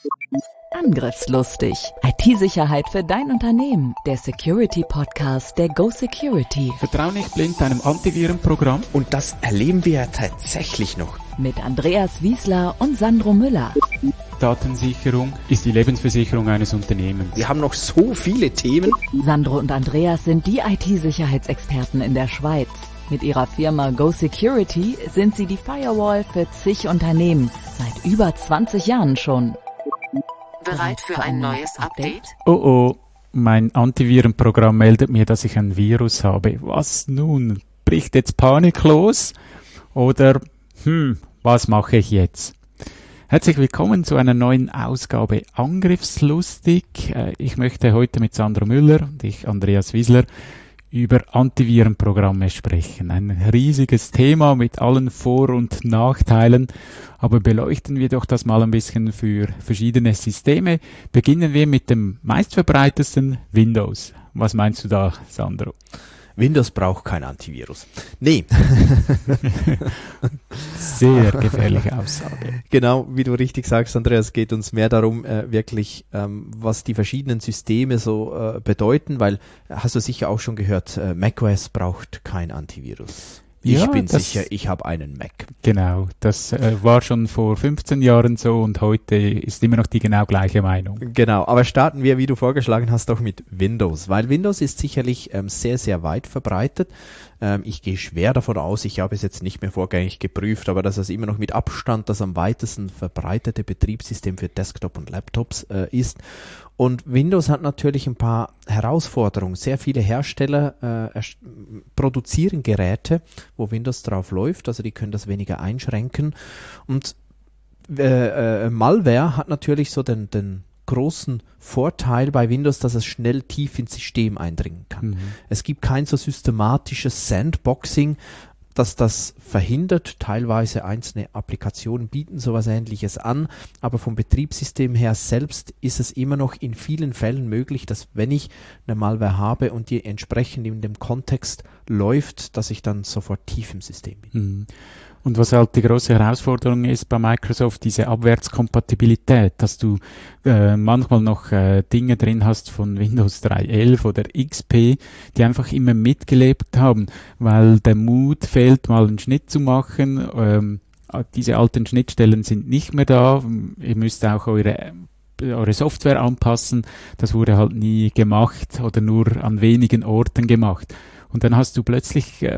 Angriffslustig. IT-Sicherheit für dein Unternehmen. Der Security-Podcast der Go Security. Vertrau nicht blind deinem Antivirenprogramm. Und das erleben wir ja tatsächlich noch. Mit Andreas Wiesler und Sandro Müller. Datensicherung ist die Lebensversicherung eines Unternehmens. Wir haben noch so viele Themen. Sandro und Andreas sind die IT-Sicherheitsexperten in der Schweiz. Mit ihrer Firma Go Security sind sie die Firewall für zig Unternehmen. Seit über 20 Jahren schon. Bereit für ein neues Update? Oh, mein Antivirenprogramm meldet mir, dass ich ein Virus habe. Was nun? Bricht jetzt Panik los? Oder, was mache ich jetzt? Herzlich willkommen zu einer neuen Ausgabe Angriffslustig. Ich möchte heute mit Sandro Müller und ich, Andreas Wiesler, über Antivirenprogramme sprechen. Ein riesiges Thema mit allen Vor- und Nachteilen, aber beleuchten wir doch das mal ein bisschen für verschiedene Systeme. Beginnen wir mit dem meistverbreitetsten Windows. Was meinst du da, Sandro? Windows braucht kein Antivirus. Nee. Sehr gefährliche Aussage. Genau, wie du richtig sagst, Andreas, geht uns mehr darum, wirklich, was die verschiedenen Systeme so bedeuten, weil, hast du sicher auch schon gehört, macOS braucht kein Antivirus. Ich bin sicher, ich habe einen Mac. Genau, das war schon vor 15 Jahren so und heute ist immer noch die genau gleiche Meinung. Genau, aber starten wir, wie du vorgeschlagen hast, doch mit Windows, weil Windows ist sicherlich sehr, sehr weit verbreitet. Ich gehe schwer davon aus, ich habe es jetzt nicht mehr vorgängig geprüft, aber dass es immer noch mit Abstand das am weitesten verbreitete Betriebssystem für Desktop und Laptops ist. Und Windows hat natürlich ein paar Herausforderungen. Sehr viele Hersteller produzieren Geräte, wo Windows drauf läuft, also die können das weniger einschränken. Und Malware hat natürlich so den großen Vorteil bei Windows, dass es schnell tief ins System eindringen kann. Mhm. Es gibt kein so systematisches Sandboxing, dass das verhindert. Teilweise einzelne Applikationen bieten sowas Ähnliches an, aber vom Betriebssystem her selbst ist es immer noch in vielen Fällen möglich, dass wenn ich eine Malware habe und die entsprechend in dem Kontext läuft, dass ich dann sofort tief im System bin. Mhm. Und was halt die große Herausforderung ist bei Microsoft, diese Abwärtskompatibilität, dass du manchmal noch Dinge drin hast von Windows 3.11 oder XP, die einfach immer mitgelebt haben, weil der Mut fehlt, mal einen Schnitt zu machen. Diese alten Schnittstellen sind nicht mehr da. Ihr müsst auch eure Software anpassen. Das wurde halt nie gemacht oder nur an wenigen Orten gemacht. Und dann hast du plötzlich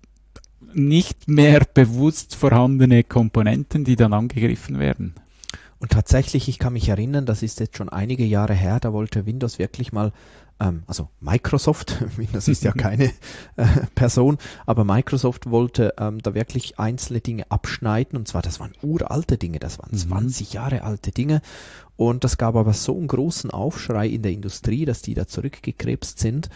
nicht mehr bewusst vorhandene Komponenten, die dann angegriffen werden. Und tatsächlich, ich kann mich erinnern, das ist jetzt schon einige Jahre her, da wollte Windows wirklich mal, also Microsoft, Windows ist ja keine Person, aber Microsoft wollte da wirklich einzelne Dinge abschneiden, und zwar, das waren uralte Dinge, das waren 20 Jahre alte Dinge, und das gab aber so einen großen Aufschrei in der Industrie, dass die da zurückgekrebst sind.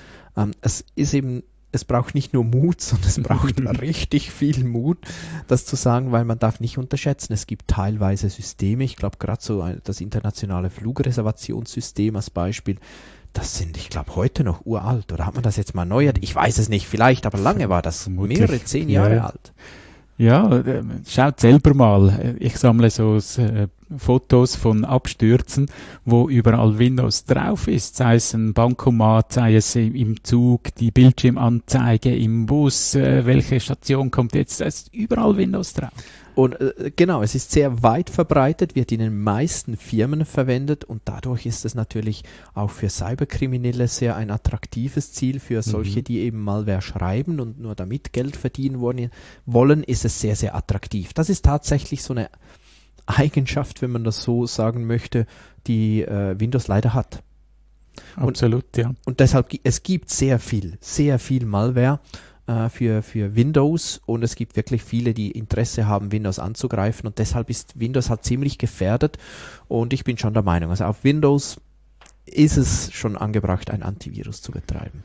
Es braucht nicht nur Mut, sondern es braucht richtig viel Mut, das zu sagen, weil man darf nicht unterschätzen. Es gibt teilweise Systeme, ich glaube gerade so das internationale Flugreservationssystem als Beispiel, das sind, ich glaube, heute noch uralt. Oder hat man das jetzt mal erneuert? Ich weiß es nicht, vielleicht, aber lange war das, mehrere 10 Jahre alt. Ja, schaut selber mal. Ich sammle so Fotos von Abstürzen, wo überall Windows drauf ist, sei es ein Bankomat, sei es im Zug, die Bildschirmanzeige im Bus, welche Station kommt jetzt, da ist überall Windows drauf. Und genau, es ist sehr weit verbreitet, wird in den meisten Firmen verwendet und dadurch ist es natürlich auch für Cyberkriminelle sehr ein attraktives Ziel. Für solche, die eben Malware schreiben und nur damit Geld verdienen wollen, ist es sehr, sehr attraktiv. Das ist tatsächlich so eine Eigenschaft, wenn man das so sagen möchte, die Windows leider hat. Absolut, ja. Und deshalb, es gibt sehr viel Malware für Windows und es gibt wirklich viele, die Interesse haben, Windows anzugreifen und deshalb ist Windows halt ziemlich gefährdet und ich bin schon der Meinung, also auf Windows ist es schon angebracht, ein Antivirus zu betreiben.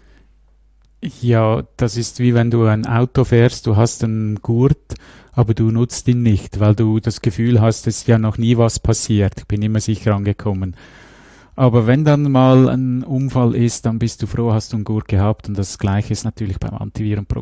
Ja, das ist wie wenn du ein Auto fährst, du hast einen Gurt, aber du nutzt ihn nicht, weil du das Gefühl hast, es ist ja noch nie was passiert, ich bin immer sicher angekommen. Aber wenn dann mal ein Unfall ist, dann bist du froh, hast du einen Gurt gehabt und das Gleiche ist natürlich beim Antivirenprogramm.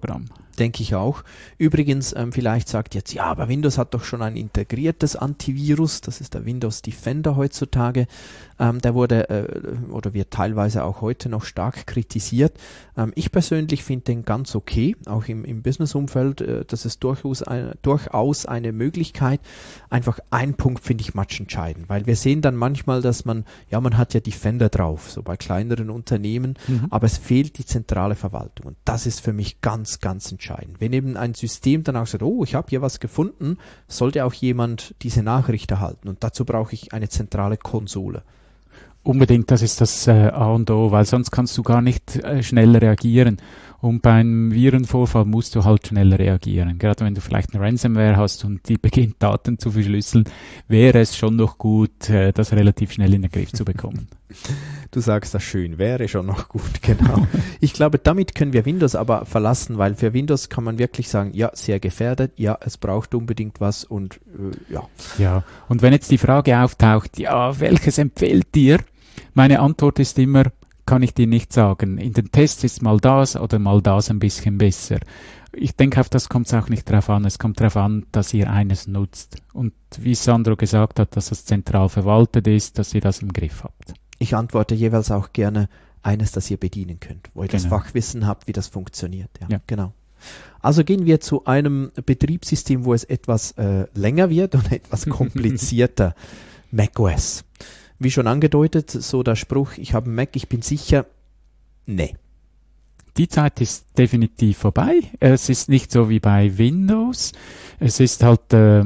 Denke ich auch. Übrigens, vielleicht sagt jetzt, ja, aber Windows hat doch schon ein integriertes Antivirus, das ist der Windows Defender heutzutage. Der wurde oder wird teilweise auch heute noch stark kritisiert. Ich persönlich finde den ganz okay, auch im Business-Umfeld, das ist durchaus eine Möglichkeit. Einfach ein Punkt finde ich matchentscheidend, weil wir sehen dann manchmal, dass man hat ja Defender drauf, so bei kleineren Unternehmen, aber es fehlt die zentrale Verwaltung und das ist für mich ganz, ganz entscheidend. Wenn eben ein System dann auch sagt, oh, ich habe hier was gefunden, sollte auch jemand diese Nachricht erhalten und dazu brauche ich eine zentrale Konsole. Unbedingt, das ist das A und O, weil sonst kannst du gar nicht schnell reagieren. Und beim Virenvorfall musst du halt schnell reagieren. Gerade wenn du vielleicht eine Ransomware hast und die beginnt Daten zu verschlüsseln, wäre es schon noch gut, das relativ schnell in den Griff zu bekommen. Du sagst das schön, wäre schon noch gut, genau. Ich glaube, damit können wir Windows aber verlassen, weil für Windows kann man wirklich sagen, ja, sehr gefährdet, ja, es braucht unbedingt was und ja. Ja, und wenn jetzt die Frage auftaucht, ja, welches empfiehlt dir? Meine Antwort ist immer, kann ich dir nicht sagen. In den Tests ist mal das oder mal das ein bisschen besser. Ich denke, auf das kommt es auch nicht drauf an. Es kommt darauf an, dass ihr eines nutzt. Und wie Sandro gesagt hat, dass es zentral verwaltet ist, dass ihr das im Griff habt. Ich antworte jeweils auch gerne eines, das ihr bedienen könnt, wo ihr das Fachwissen habt, wie das funktioniert. Ja, genau. Also gehen wir zu einem Betriebssystem, wo es etwas länger wird und etwas komplizierter. macOS. Wie schon angedeutet, so der Spruch, ich habe einen Mac, ich bin sicher, nee. Die Zeit ist definitiv vorbei. Es ist nicht so wie bei Windows. Es ist halt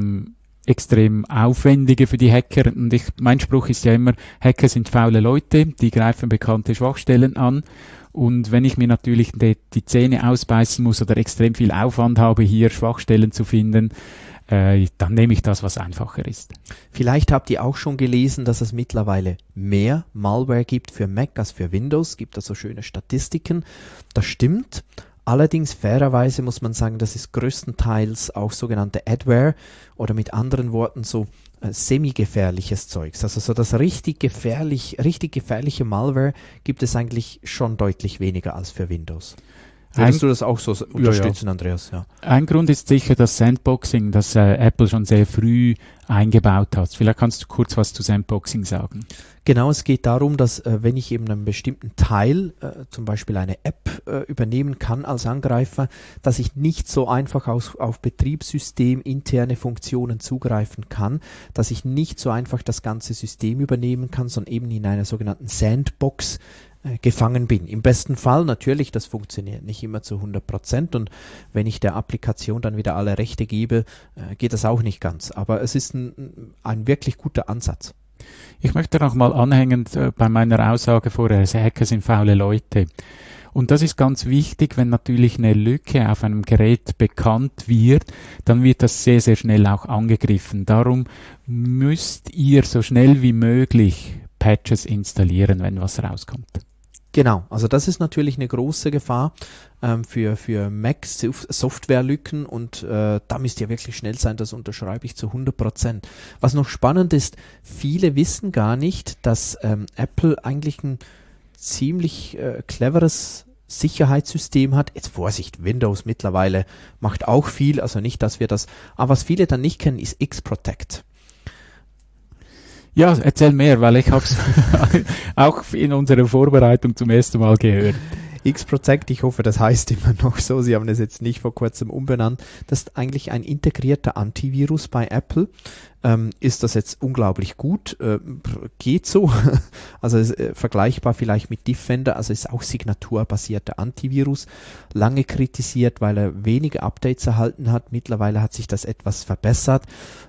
extrem aufwendiger für die Hacker. Und mein Spruch ist ja immer, Hacker sind faule Leute, die greifen bekannte Schwachstellen an. Und wenn ich mir natürlich die Zähne ausbeißen muss oder extrem viel Aufwand habe, hier Schwachstellen zu finden, dann nehme ich das, was einfacher ist. Vielleicht habt ihr auch schon gelesen, dass es mittlerweile mehr Malware gibt für Mac als für Windows. Gibt da so schöne Statistiken. Das stimmt. Allerdings fairerweise muss man sagen, das ist größtenteils auch sogenannte Adware oder mit anderen Worten so semi-gefährliches Zeugs. Also so das richtig gefährliche Malware gibt es eigentlich schon deutlich weniger als für Windows. Würdest du das auch so unterstützen, Andreas? Ja. Ein Grund ist sicher das Sandboxing, das Apple schon sehr früh eingebaut hat. Vielleicht kannst du kurz was zu Sandboxing sagen. Genau, es geht darum, dass wenn ich eben einen bestimmten Teil, zum Beispiel eine App, übernehmen kann als Angreifer, dass ich nicht so einfach auf Betriebssystem interne Funktionen zugreifen kann, dass ich nicht so einfach das ganze System übernehmen kann, sondern eben in einer sogenannten Sandbox gefangen bin. Im besten Fall natürlich, das funktioniert nicht immer zu 100% und wenn ich der Applikation dann wieder alle Rechte gebe, geht das auch nicht ganz. Aber es ist ein wirklich guter Ansatz. Ich möchte noch mal anhängend bei meiner Aussage vorher, Hacker sind faule Leute. Und das ist ganz wichtig, wenn natürlich eine Lücke auf einem Gerät bekannt wird, dann wird das sehr, sehr schnell auch angegriffen. Darum müsst ihr so schnell wie möglich Patches installieren, wenn was rauskommt. Genau, also das ist natürlich eine große Gefahr für Mac-Softwarelücken und da müsst ihr wirklich schnell sein, das unterschreibe ich zu 100%. Was noch spannend ist, viele wissen gar nicht, dass Apple eigentlich ein ziemlich cleveres Sicherheitssystem hat. Jetzt Vorsicht, Windows mittlerweile macht auch viel, also nicht, dass wir das, aber was viele dann nicht kennen, ist X-Protect. Ja, erzähl mehr, weil ich habe es auch in unserer Vorbereitung zum ersten Mal gehört. X-Protect, ich hoffe, das heißt immer noch so, Sie haben es jetzt nicht vor kurzem umbenannt. Das ist eigentlich ein integrierter Antivirus bei Apple. Ist das jetzt unglaublich gut? Geht so. Also ist, vergleichbar vielleicht mit Defender, also ist auch signaturbasierter Antivirus. Lange kritisiert, weil er wenige Updates erhalten hat. Mittlerweile hat sich das etwas verbessert.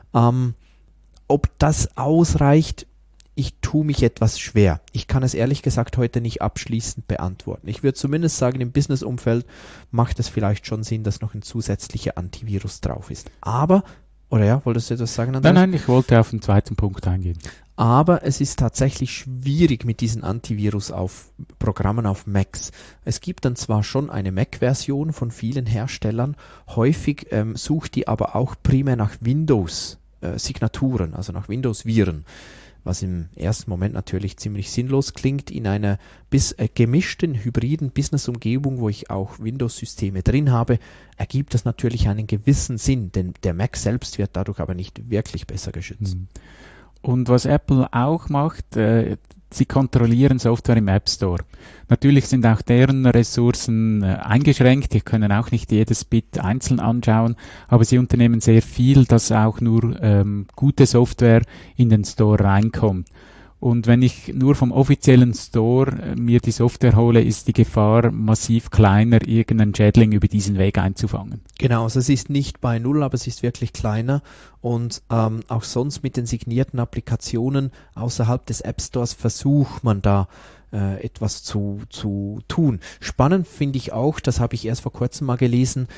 Ob das ausreicht, ich tue mich etwas schwer. Ich kann es ehrlich gesagt heute nicht abschließend beantworten. Ich würde zumindest sagen, im Business-Umfeld macht es vielleicht schon Sinn, dass noch ein zusätzlicher Antivirus drauf ist. Aber, oder ja, wolltest du etwas sagen, Andreas? Nein, ich wollte auf den zweiten Punkt eingehen. Aber es ist tatsächlich schwierig mit diesen Antivirus auf Programmen auf Macs. Es gibt dann zwar schon eine Mac-Version von vielen Herstellern, häufig sucht die aber auch primär nach Windows Signaturen, also nach Windows-Viren. was im ersten Moment natürlich ziemlich sinnlos klingt. In einer gemischten, hybriden Business-Umgebung, wo ich auch Windows-Systeme drin habe, ergibt das natürlich einen gewissen Sinn, denn der Mac selbst wird dadurch aber nicht wirklich besser geschützt. Und was Apple auch macht, sie kontrollieren Software im App Store. Natürlich sind auch deren Ressourcen eingeschränkt, die können auch nicht jedes Bit einzeln anschauen, aber sie unternehmen sehr viel, dass auch nur gute Software in den Store reinkommt. Und wenn ich nur vom offiziellen Store mir die Software hole, ist die Gefahr massiv kleiner, irgendeinen Schädling über diesen Weg einzufangen. Genau, also es ist nicht bei Null, aber es ist wirklich kleiner und auch sonst mit den signierten Applikationen außerhalb des App Stores versucht man da etwas zu tun. Spannend finde ich auch, das habe ich erst vor kurzem mal gelesen,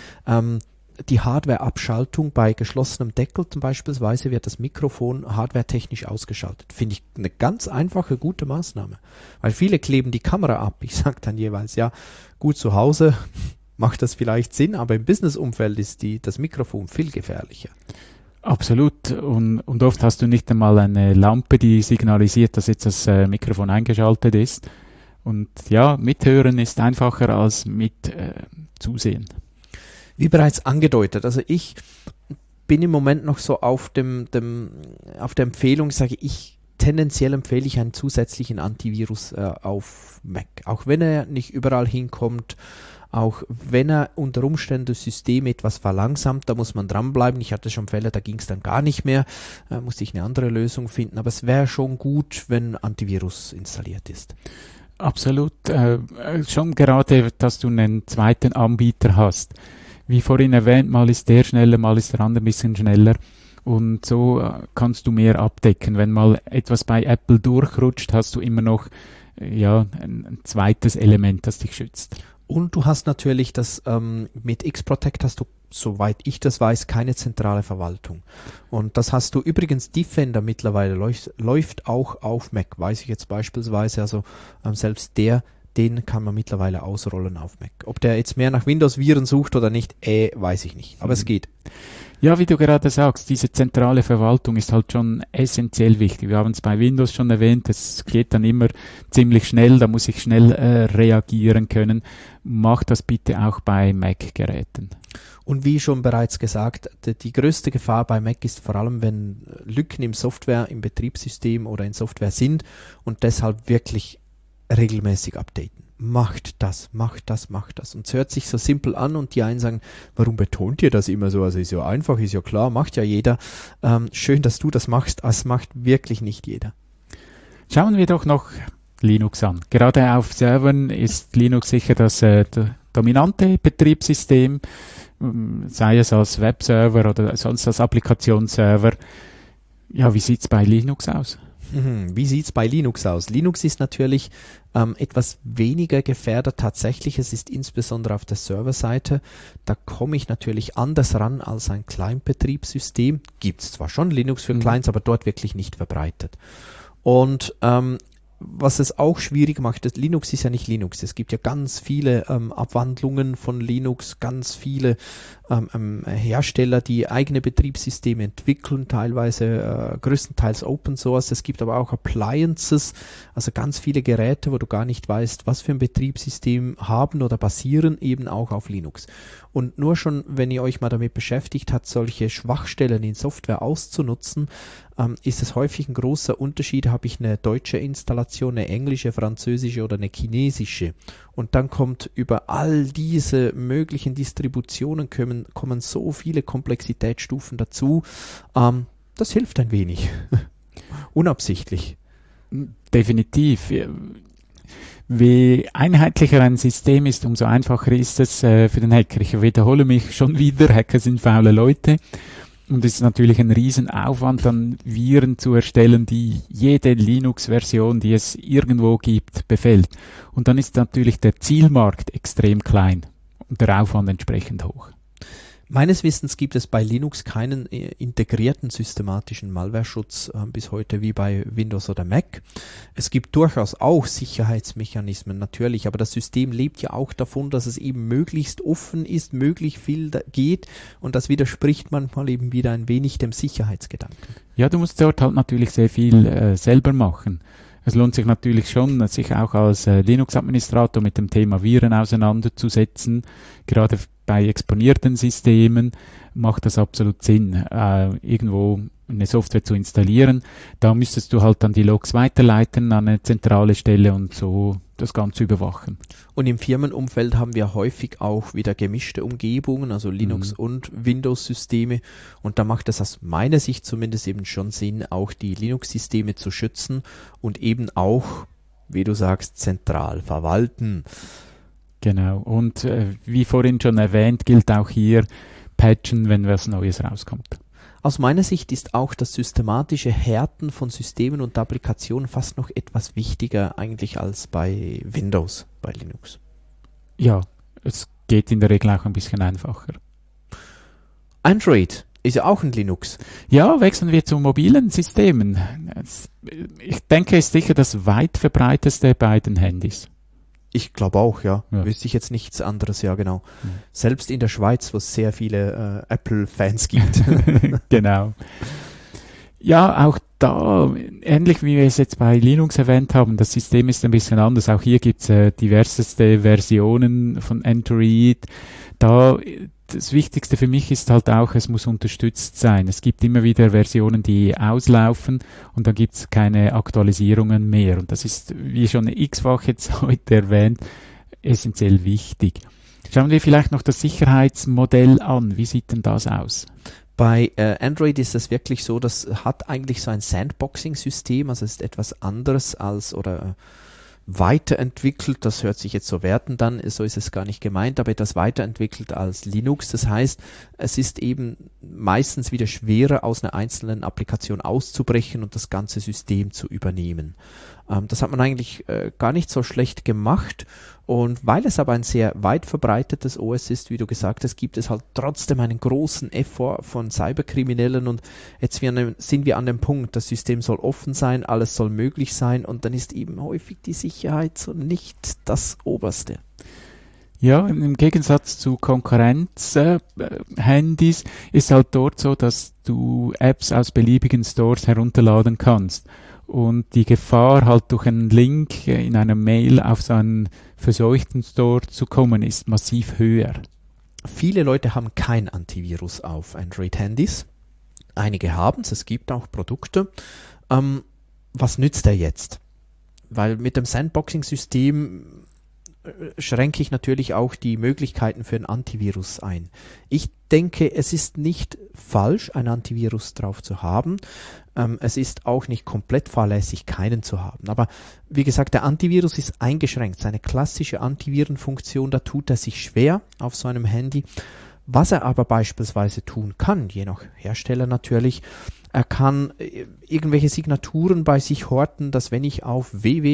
die Hardware-Abschaltung bei geschlossenem Deckel zum Beispielsweise wird das Mikrofon hardwaretechnisch ausgeschaltet. Finde ich eine ganz einfache, gute Maßnahme. Weil viele kleben die Kamera ab. Ich sage dann jeweils, ja, gut zu Hause macht das vielleicht Sinn, aber im Business-Umfeld ist das Mikrofon viel gefährlicher. Absolut. Und oft hast du nicht einmal eine Lampe, die signalisiert, dass jetzt das Mikrofon eingeschaltet ist. Und ja, mithören ist einfacher als mit zusehen. Wie bereits angedeutet, also ich bin im Moment noch so auf der Empfehlung, tendenziell empfehle ich einen zusätzlichen Antivirus auf Mac. Auch wenn er nicht überall hinkommt, auch wenn er unter Umständen das System etwas verlangsamt, da muss man dranbleiben. Ich hatte schon Fälle, da ging es dann gar nicht mehr, musste ich eine andere Lösung finden, aber es wäre schon gut, wenn Antivirus installiert ist. Absolut. Schon gerade, dass du einen zweiten Anbieter hast. Wie vorhin erwähnt, mal ist der schneller, mal ist der andere ein bisschen schneller. Und so kannst du mehr abdecken. Wenn mal etwas bei Apple durchrutscht, hast du immer noch ein zweites Element, das dich schützt. Und du hast natürlich mit X-Protect hast du, soweit ich das weiß, keine zentrale Verwaltung. Und das hast du übrigens, Defender mittlerweile läuft auch auf Mac, weiß ich jetzt beispielsweise, also selbst den kann man mittlerweile ausrollen auf Mac. Ob der jetzt mehr nach Windows-Viren sucht oder nicht, weiß ich nicht. Aber es geht. Ja, wie du gerade sagst, diese zentrale Verwaltung ist halt schon essentiell wichtig. Wir haben es bei Windows schon erwähnt, es geht dann immer ziemlich schnell, da muss ich schnell reagieren können. Mach das bitte auch bei Mac-Geräten. Und wie schon bereits gesagt, die größte Gefahr bei Mac ist vor allem, wenn Lücken im Betriebssystem oder in Software sind und deshalb wirklich regelmäßig updaten. Macht das. Und es hört sich so simpel an und die einen sagen, warum betont ihr das immer so? Also ist ja einfach, ist ja klar, macht ja jeder. Schön, dass du das machst, es macht wirklich nicht jeder. Schauen wir doch noch Linux an. Gerade auf Servern ist Linux sicher das dominante Betriebssystem, sei es als Webserver oder sonst als Applikationsserver. Ja, wie sieht's bei Linux aus? Wie sieht's bei Linux aus? Linux ist natürlich etwas weniger gefährdet tatsächlich. Es ist insbesondere auf der Serverseite. Da komme ich natürlich anders ran als ein Client-Betriebssystem. Gibt's zwar schon Linux für Clients, aber dort wirklich nicht verbreitet. Und was es auch schwierig macht, Linux ist ja nicht Linux. Es gibt ja ganz viele Abwandlungen von Linux, ganz viele Hersteller, die eigene Betriebssysteme entwickeln, teilweise größtenteils Open Source. Es gibt aber auch Appliances, also ganz viele Geräte, wo du gar nicht weißt, was für ein Betriebssystem haben oder basieren eben auch auf Linux. Und nur schon, wenn ihr euch mal damit beschäftigt habt, solche Schwachstellen in Software auszunutzen, ist es häufig ein großer Unterschied, habe ich eine deutsche Installation, eine englische, französische oder eine chinesische. Und dann kommt über all diese möglichen Distributionen kommen so viele Komplexitätsstufen dazu. Das hilft ein wenig. Unabsichtlich. Definitiv. Je einheitlicher ein System ist, umso einfacher ist es für den Hacker. Ich wiederhole mich schon wieder, Hacker sind faule Leute. Und es ist natürlich ein Riesenaufwand, dann Viren zu erstellen, die jede Linux-Version, die es irgendwo gibt, befällt. Und dann ist natürlich der Zielmarkt extrem klein und der Aufwand entsprechend hoch. Meines Wissens gibt es bei Linux keinen integrierten systematischen Malwareschutz bis heute wie bei Windows oder Mac. Es gibt durchaus auch Sicherheitsmechanismen, natürlich, aber das System lebt ja auch davon, dass es eben möglichst offen ist, möglichst viel geht, und das widerspricht manchmal eben wieder ein wenig dem Sicherheitsgedanken. Ja, du musst dort halt natürlich sehr viel selber machen. Es lohnt sich natürlich schon, sich auch als Linux-Administrator mit dem Thema Viren auseinanderzusetzen. Gerade bei exponierten Systemen macht das absolut Sinn, irgendwo eine Software zu installieren. Da müsstest du halt dann die Logs weiterleiten an eine zentrale Stelle und so das Ganze überwachen. Und im Firmenumfeld haben wir häufig auch wieder gemischte Umgebungen, also Linux- und Windows-Systeme. Und da macht es aus meiner Sicht zumindest eben schon Sinn, auch die Linux-Systeme zu schützen und eben auch, wie du sagst, zentral verwalten. Genau. Und wie vorhin schon erwähnt, gilt auch hier patchen, wenn was Neues rauskommt. Aus meiner Sicht ist auch das systematische Härten von Systemen und Applikationen fast noch etwas wichtiger eigentlich als bei Windows, bei Linux. Ja, es geht in der Regel auch ein bisschen einfacher. Android ist ja auch ein Linux. Ja, wechseln wir zu mobilen Systemen. Ich denke, es ist sicher das weit verbreiteste bei den Handys. Ich glaube auch, ja. Ja. Wüsste ich jetzt nichts anderes, ja genau. Selbst in der Schweiz, wo es sehr viele Apple-Fans gibt. Genau. Ja, auch da, ähnlich wie wir es jetzt bei Linux erwähnt haben, das System ist ein bisschen anders. Auch hier gibt es diverseste Versionen von Android. Da das Wichtigste für mich ist halt auch, es muss unterstützt sein. Es gibt immer wieder Versionen, die auslaufen und dann gibt es keine Aktualisierungen mehr. Und das ist, wie schon x-fach jetzt heute erwähnt, essentiell wichtig. Schauen wir vielleicht noch das Sicherheitsmodell an. Wie sieht denn das aus? Bei Android ist es wirklich so, das hat eigentlich so ein Sandboxing-System, also es ist etwas anderes als oder weiterentwickelt, das hört sich jetzt so wertend an, so ist es gar nicht gemeint, aber etwas weiterentwickelt als Linux. Das heißt, es ist eben meistens wieder schwerer, aus einer einzelnen Applikation auszubrechen und das ganze System zu übernehmen. Das hat man eigentlich gar nicht so schlecht gemacht, und weil es aber ein sehr weit verbreitetes OS ist, wie du gesagt hast, gibt es halt trotzdem einen großen Effort von Cyberkriminellen, und jetzt sind wir an dem Punkt, das System soll offen sein, alles soll möglich sein, und dann ist eben häufig die Sicherheit so nicht das Oberste. Ja, im Gegensatz zu Konkurrenz-Handys ist halt dort so, dass du Apps aus beliebigen Stores herunterladen kannst. Und die Gefahr, halt durch einen Link in einer Mail auf so einen verseuchten Store zu kommen, ist massiv höher. Viele Leute haben kein Antivirus auf Android-Handys. Einige haben es, es gibt auch Produkte. Was nützt der jetzt? Weil mit dem Sandboxing-System schränke ich natürlich auch die Möglichkeiten für ein Antivirus ein. Ich denke, es ist nicht falsch, ein Antivirus drauf zu haben. Es ist auch nicht komplett fahrlässig, keinen zu haben. Aber wie gesagt, der Antivirus ist eingeschränkt. Seine klassische Antivirenfunktion, da tut er sich schwer auf so einem Handy. Was er aber beispielsweise tun kann, je nach Hersteller natürlich, er kann irgendwelche Signaturen bei sich horten, dass wenn ich auf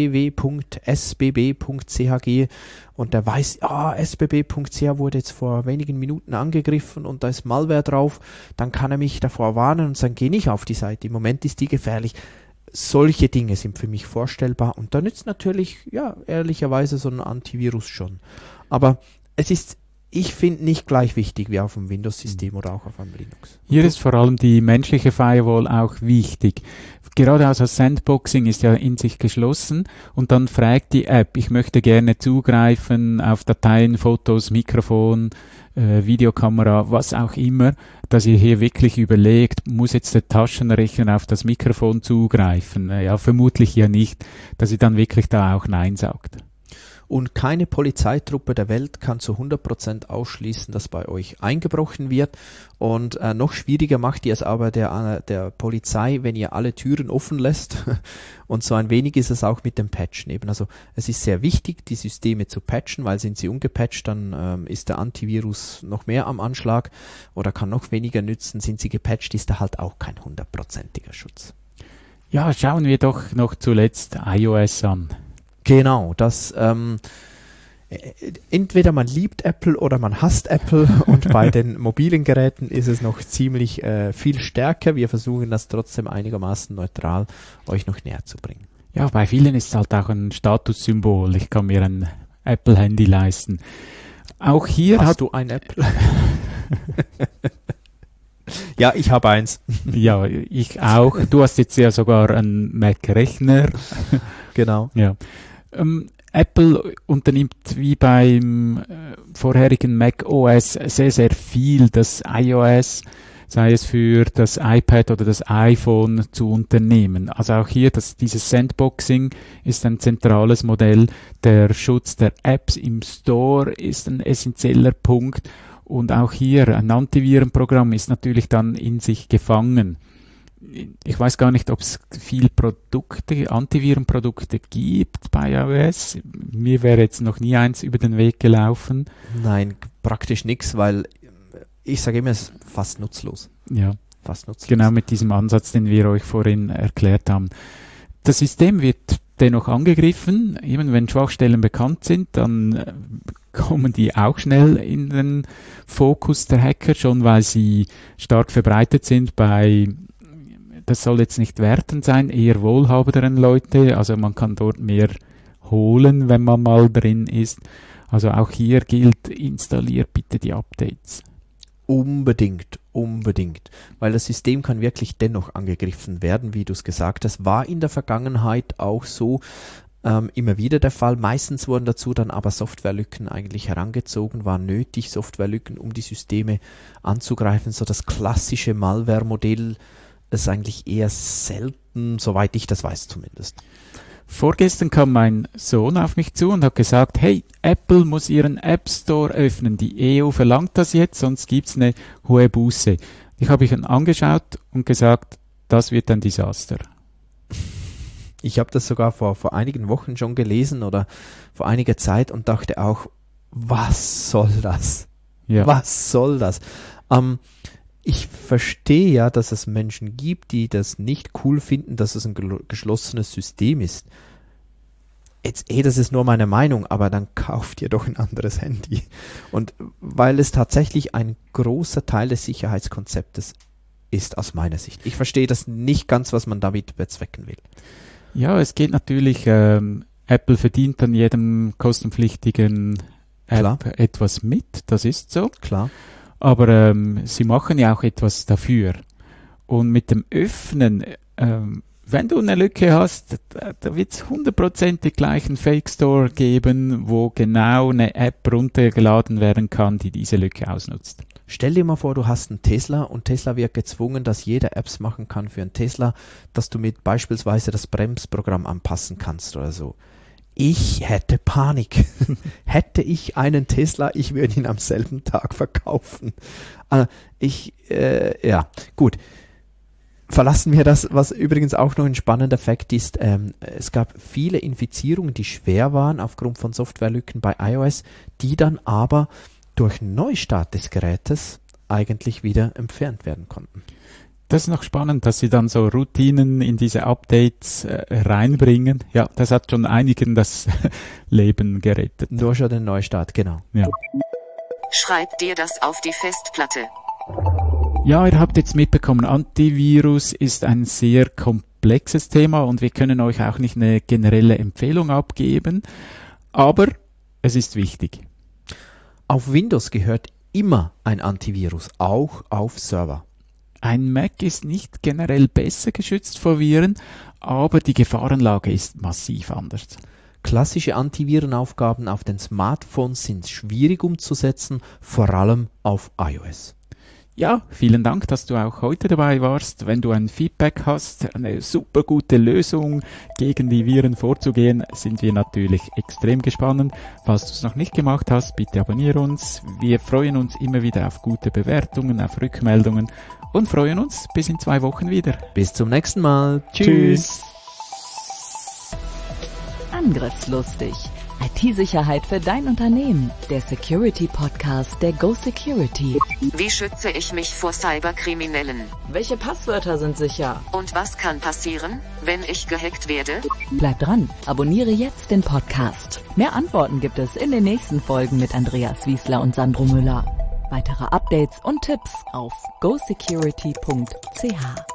www.sbb.ch gehe und der weiß, sbb.ch wurde jetzt vor wenigen Minuten angegriffen und da ist Malware drauf, dann kann er mich davor warnen und sagen, geh nicht auf die Seite, im Moment ist die gefährlich. Solche Dinge sind für mich vorstellbar, und da nützt natürlich, ja, ehrlicherweise so ein Antivirus schon. Aber es ist, ich finde, nicht gleich wichtig wie auf dem Windows-System oder auch auf einem Linux. Hier ist vor allem die menschliche Firewall auch wichtig. Gerade also Sandboxing ist ja in sich geschlossen, und dann fragt die App, ich möchte gerne zugreifen auf Dateien, Fotos, Mikrofon, Videokamera, was auch immer, dass ihr hier wirklich überlegt, muss jetzt der Taschenrechner auf das Mikrofon zugreifen? Ja, vermutlich ja nicht, dass ihr dann wirklich da auch Nein sagt. Und keine Polizeitruppe der Welt kann zu 100% ausschließen, dass bei euch eingebrochen wird. Und noch schwieriger macht ihr es aber der Polizei, wenn ihr alle Türen offen lässt. Und so ein wenig ist es auch mit dem Patchen eben. Also es ist sehr wichtig, die Systeme zu patchen, weil sind sie ungepatcht, dann ist der Antivirus noch mehr am Anschlag oder kann noch weniger nützen. Sind sie gepatcht, ist da halt auch kein 100%iger Schutz. Ja, schauen wir doch noch zuletzt iOS an. Genau, das Entweder man liebt Apple oder man hasst Apple und bei den mobilen Geräten ist es noch ziemlich viel stärker. Wir versuchen das trotzdem einigermaßen neutral euch noch näher zu bringen. Ja, bei vielen ist es halt auch ein Statussymbol. Ich kann mir ein Apple-Handy leisten. Auch hier Hast du ein Apple? Ja, ich habe eins. Ja, ich auch. Du hast jetzt ja sogar einen Mac-Rechner. Genau. Ja. Apple unternimmt wie beim vorherigen Mac OS sehr, sehr viel, das iOS, sei es für das iPad oder das iPhone, zu unternehmen. Also auch hier, dieses Sandboxing ist ein zentrales Modell. Der Schutz der Apps im Store ist ein essentieller Punkt. Und auch hier, ein Antivirenprogramm ist natürlich dann in sich gefangen. Ich weiß gar nicht, ob es viel Antivirenprodukte gibt bei iOS. Mir wäre jetzt noch nie eins über den Weg gelaufen. Nein, praktisch nichts, weil ich sage immer, es ist fast nutzlos. Ja, fast nutzlos. Genau mit diesem Ansatz, den wir euch vorhin erklärt haben. Das System wird dennoch angegriffen. Eben wenn Schwachstellen bekannt sind, dann kommen die auch schnell in den Fokus der Hacker, schon weil sie stark verbreitet sind bei, das soll jetzt nicht wertend sein, eher wohlhabenderen Leute. Also man kann dort mehr holen, wenn man mal drin ist. Also auch hier gilt, installiert bitte die Updates. Unbedingt, weil das System kann wirklich dennoch angegriffen werden, wie du es gesagt hast. War in der Vergangenheit auch so immer wieder der Fall. Meistens wurden dazu dann aber Softwarelücken eigentlich herangezogen, war nötig, Softwarelücken, um die Systeme anzugreifen. So das klassische Malware-Modell ist eigentlich eher selten, soweit ich das weiß zumindest. Vorgestern kam mein Sohn auf mich zu und hat gesagt, hey, Apple muss ihren App Store öffnen. Die EU verlangt das jetzt, sonst gibt's eine hohe Buße. Ich habe ihn angeschaut und gesagt, das wird ein Desaster. Ich habe das sogar vor einigen Wochen schon gelesen oder vor einiger Zeit und dachte auch, was soll das? Ja. Was soll das? Ich verstehe ja, dass es Menschen gibt, die das nicht cool finden, dass es ein geschlossenes System ist. Jetzt, das ist nur meine Meinung, aber dann kauft ihr doch ein anderes Handy. Und weil es tatsächlich ein großer Teil des Sicherheitskonzeptes ist, aus meiner Sicht. Ich verstehe das nicht ganz, was man damit bezwecken will. Ja, es geht natürlich, Apple verdient an jedem kostenpflichtigen App Klar. etwas mit, das ist so. Klar. Aber sie machen ja auch etwas dafür. Und mit dem Öffnen, wenn du eine Lücke hast, da wird es 100% gleich einen Fake Store geben, wo genau eine App runtergeladen werden kann, die diese Lücke ausnutzt. Stell dir mal vor, du hast einen Tesla und Tesla wird gezwungen, dass jeder Apps machen kann für einen Tesla, dass du mit beispielsweise das Bremsprogramm anpassen kannst oder so. Ich hätte Panik. Hätte ich einen Tesla, ich würde ihn am selben Tag verkaufen. Ja, gut. Verlassen wir das, was übrigens auch noch ein spannender Fakt ist. Es gab viele Infizierungen, die schwer waren aufgrund von Softwarelücken bei iOS, die dann aber durch Neustart des Gerätes eigentlich wieder entfernt werden konnten. Das ist noch spannend, dass sie dann so Routinen in diese Updates reinbringen. Ja, das hat schon einigen das Leben gerettet. Nur schon den Neustart, genau. Ja. Schreib dir das auf die Festplatte. Ja, ihr habt jetzt mitbekommen, Antivirus ist ein sehr komplexes Thema und wir können euch auch nicht eine generelle Empfehlung abgeben, aber es ist wichtig. Auf Windows gehört immer ein Antivirus, auch auf Server. Ein Mac ist nicht generell besser geschützt vor Viren, aber die Gefahrenlage ist massiv anders. Klassische Antivirenaufgaben auf den Smartphones sind schwierig umzusetzen, vor allem auf iOS. Ja, vielen Dank, dass du auch heute dabei warst. Wenn du ein Feedback hast, eine super gute Lösung gegen die Viren vorzugehen, sind wir natürlich extrem gespannt. Falls du es noch nicht gemacht hast, bitte abonniere uns. Wir freuen uns immer wieder auf gute Bewertungen, auf Rückmeldungen und freuen uns bis in 2 Wochen wieder. Bis zum nächsten Mal. Tschüss. Angriffslustig, IT-Sicherheit für dein Unternehmen. Der Security-Podcast der Go Security. Wie schütze ich mich vor Cyberkriminellen? Welche Passwörter sind sicher? Und was kann passieren, wenn ich gehackt werde? Bleib dran, abonniere jetzt den Podcast. Mehr Antworten gibt es in den nächsten Folgen mit Andreas Wiesler und Sandro Müller. Weitere Updates und Tipps auf gosecurity.ch.